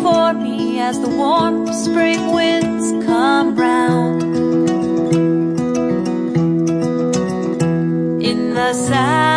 for me as the warm spring winds come round. In the south